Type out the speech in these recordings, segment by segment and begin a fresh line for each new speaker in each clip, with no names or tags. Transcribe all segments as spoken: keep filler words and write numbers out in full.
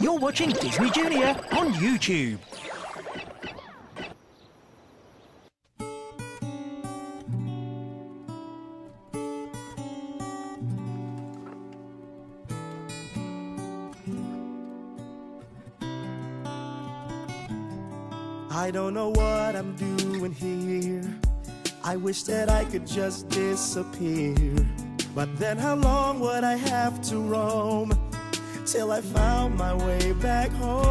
You're watching Disney Junior on YouTube.
I don't know what I'm doing here. I wish that I could just disappear. But then how long would I have to roam till I found my way back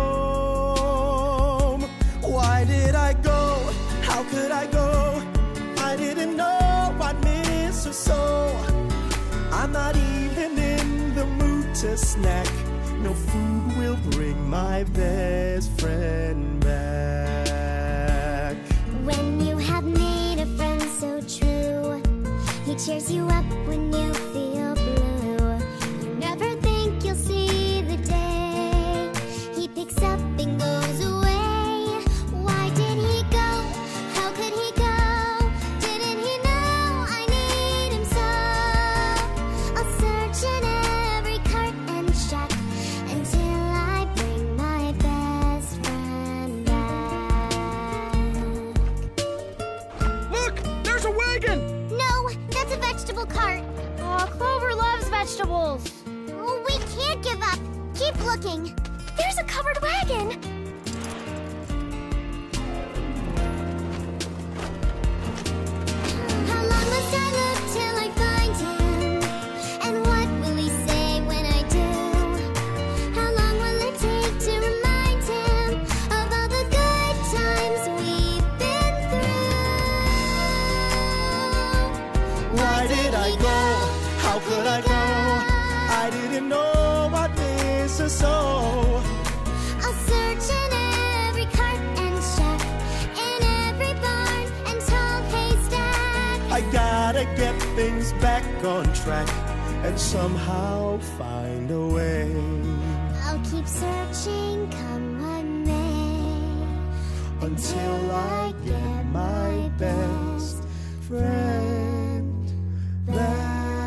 home? Why did I go? How could I go? I didn't know I'd miss her so. I'm not even in the mood to snack. No food will bring my best friend back.
When you have made a friend so true, he cheers you up when you feel blue. You never think you'll see the day he picks up and goes away. Why did he go? How could he go? Didn't he know I need him so? I'll search in every cart and shack until I bring my best friend back.
Look! There's a wagon!
No, that's a vegetable cart.
Aw, Clover loves vegetables.
Oh, we can't give up. Keep looking. There's a covered wagon. How long must I look till I find him? And what will he say when I do? How long will it take to remind him of all the good times we've been through?
Why did I go? How could I go? I didn't know I'd miss her so.
I'll search in every cart and shack, in every barn and tall haystack.
I gotta get things back on track and somehow find a way.
I'll keep searching, come what may,
Until I get my best friend back.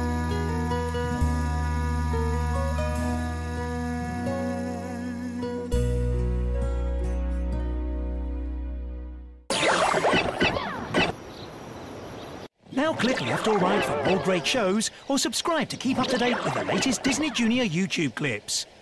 Now click left or right for more great shows, or subscribe to keep up to date with the latest Disney Junior YouTube clips.